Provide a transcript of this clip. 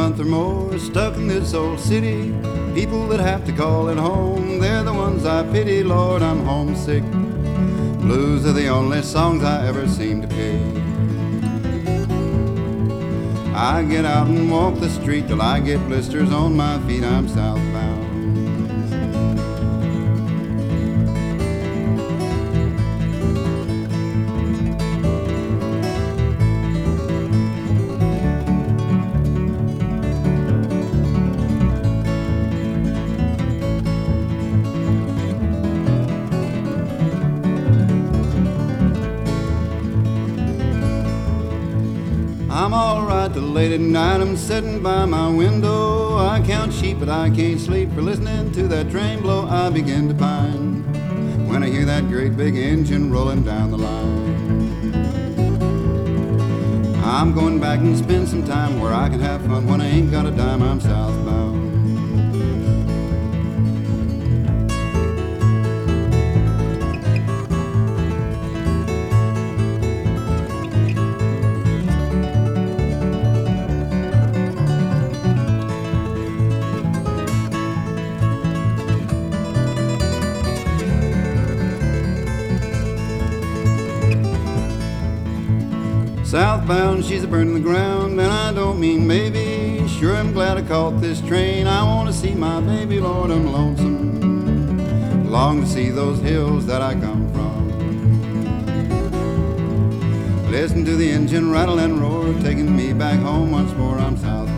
month or more stuck in this old city. People that have to call it home, they're the ones I pity. Lord, I'm homesick. Blues are the only songs I ever seem to pick. I get out and walk the street till I get blisters on my feet. I'm southbound. I'm all right till late at night. I'm sitting by my window. I count sheep, but I can't sleep for listening to that train blow. I begin to pine when I hear that great big engine rolling down the line. I'm going back and spend some time where I can have fun. When I ain't got a dime, I'm southbound. Southbound, she's a burning the ground, and I don't mean maybe. Sure, I'm glad I caught this train. I want to see my baby, Lord, I'm lonesome. Long to see those hills that I come from. Listen to the engine rattle and roar, taking me back home once more. I'm southbound.